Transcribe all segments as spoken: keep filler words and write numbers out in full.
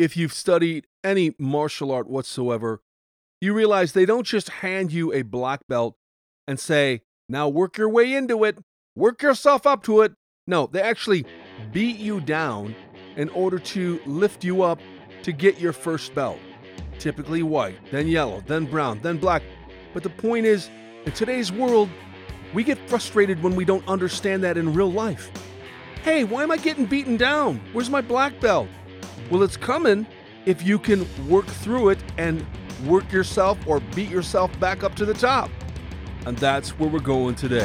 if you've studied any martial art whatsoever, you realize they don't just hand you a black belt and say, now work your way into it, work yourself up to it. No, they actually beat you down in order to lift you up to get your first belt. Typically white, then yellow, then brown, then black. But the point is, in today's world, we get frustrated when we don't understand that in real life. Hey, why am I getting beaten down? Where's my black belt? Well, it's coming if you can work through it and work yourself or beat yourself back up to the top. And that's where we're going today.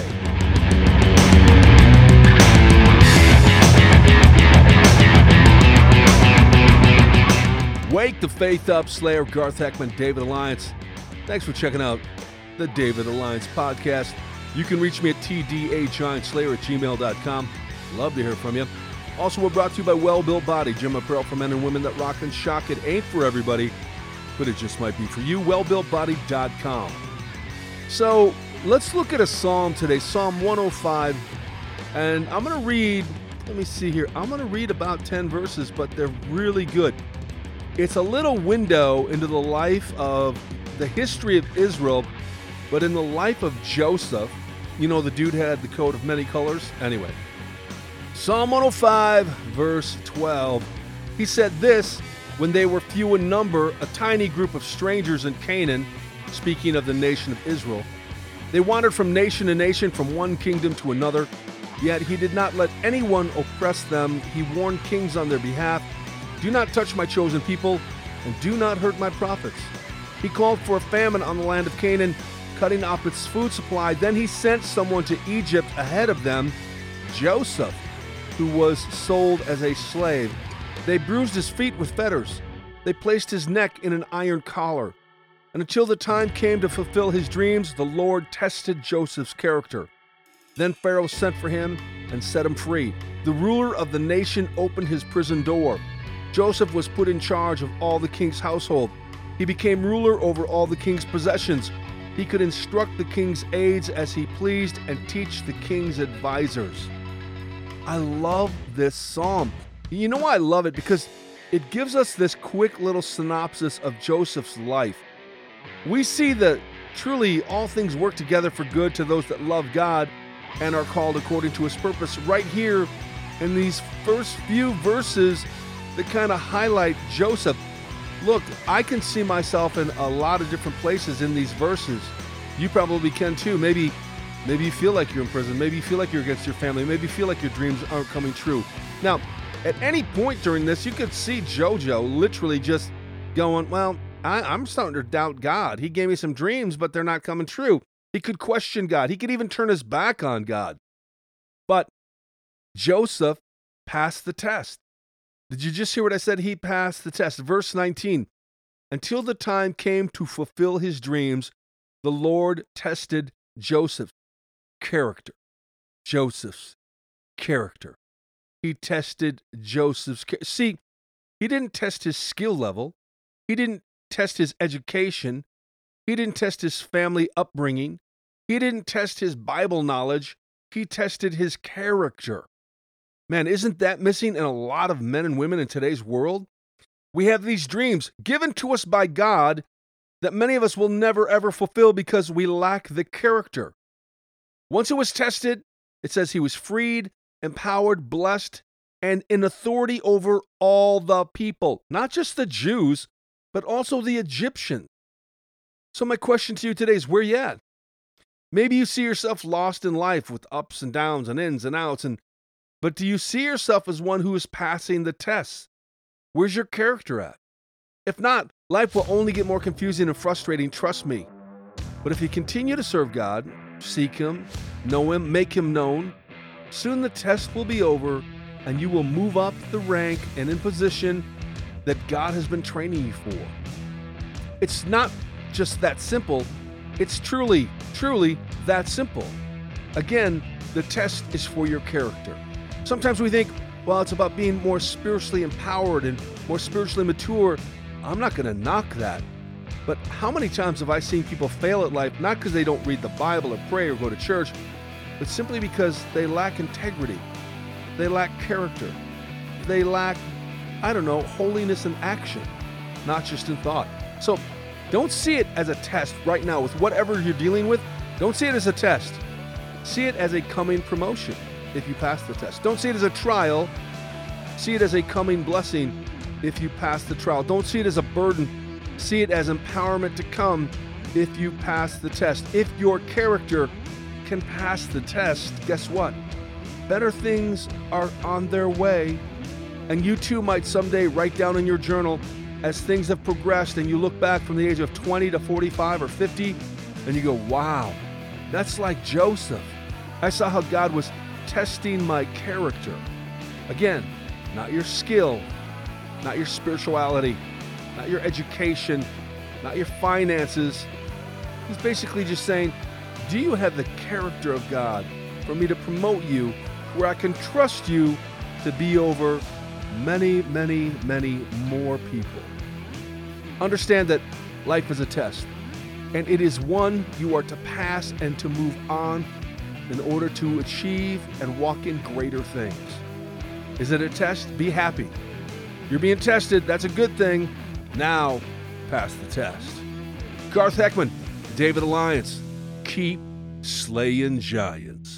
Wake the faith up, Slayer, Garth Heckman, David Alliance. Thanks for checking out the David Alliance podcast. You can reach me at t d a giant slayer at gmail dot com. Love to hear from you. Also, we're brought to you by Well Built Body, gym apparel for men and women that rock and shock. It ain't for everybody, but it just might be for you. well built body dot com. So let's look at a psalm today, Psalm one oh five. And I'm going to read, let me see here. I'm going to read about ten verses, but they're really good. It's a little window into the life of the history of Israel, but in the life of Joseph. You know, the dude had the coat of many colors. Anyway, Psalm one oh five, verse twelve. He said this, when they were few in number, a tiny group of strangers in Canaan, speaking of the nation of Israel, they wandered from nation to nation, from one kingdom to another. Yet he did not let anyone oppress them. He warned kings on their behalf. Do not touch my chosen people, and do not hurt my prophets. He called for a famine on the land of Canaan, cutting off its food supply. Then he sent someone to Egypt ahead of them, Joseph, who was sold as a slave. They bruised his feet with fetters. They placed his neck in an iron collar. And until the time came to fulfill his dreams, the Lord tested Joseph's character. Then Pharaoh sent for him and set him free. The ruler of the nation opened his prison door. Joseph was put in charge of all the king's household. He became ruler over all the king's possessions. He could instruct the king's aides as he pleased and teach the king's advisors. I love this psalm. You know why I love it? Because it gives us this quick little synopsis of Joseph's life. We see that truly all things work together for good to those that love God and are called according to his purpose right here in these first few verses that kind of highlight Joseph. Look, I can see myself in a lot of different places in these verses. You probably can too. Maybe maybe you feel like you're in prison. Maybe you feel like you're against your family. Maybe you feel like your dreams aren't coming true. Now, at any point during this, you could see Jojo literally just going, well, I, I'm starting to doubt God. He gave me some dreams, but they're not coming true. He could question God. He could even turn his back on God. But Joseph passed the test. Did you just hear what I said? He passed the test. Verse nineteen. Until the time came to fulfill his dreams, the Lord tested Joseph's character. Joseph's character. He tested Joseph's character. See, he didn't test his skill level. He didn't test his education. He didn't test his family upbringing. He didn't test his Bible knowledge. He tested his character. Man, isn't that missing in a lot of men and women in today's world? We have these dreams given to us by God that many of us will never ever fulfill because we lack the character. Once it was tested, it says he was freed, empowered, blessed, and in authority over all the people. Not just the Jews, but also the Egyptians. So my question to you today is, where you at? Maybe you see yourself lost in life with ups and downs and ins and outs, and but do you see yourself as one who is passing the tests? Where's your character at? If not, life will only get more confusing and frustrating, trust me. But if you continue to serve God, seek him, know him, make him known, soon the test will be over and you will move up the rank and in position that God has been training you for. It's not just that simple. It's truly, truly that simple. Again, the test is for your character. Sometimes we think, well, it's about being more spiritually empowered and more spiritually mature. I'm not going to knock that. But how many times have I seen people fail at life, not because they don't read the Bible or pray or go to church, but simply because they lack integrity. They lack character. They lack I don't know, holiness in action, not just in thought. So don't see it as a test right now with whatever you're dealing with. Don't see it as a test. See it as a coming promotion if you pass the test. Don't see it as a trial. See it as a coming blessing if you pass the trial. Don't see it as a burden. See it as empowerment to come if you pass the test. If your character can pass the test, guess what? Better things are on their way. And you too might someday write down in your journal as things have progressed and you look back from the age of twenty to forty-five or fifty and you go, wow, that's like Joseph. I saw how God was testing my character. Again, not your skill, not your spirituality, not your education, not your finances. He's basically just saying, do you have the character of God for me to promote you where I can trust you to be over many, many, many more people? Understand that life is a test, and it is one you are to pass and to move on in order to achieve and walk in greater things. Is it a test? Be happy. You're being tested. That's a good thing. Now, pass the test. Garth Heckman, David Alliance. Keep slaying giants.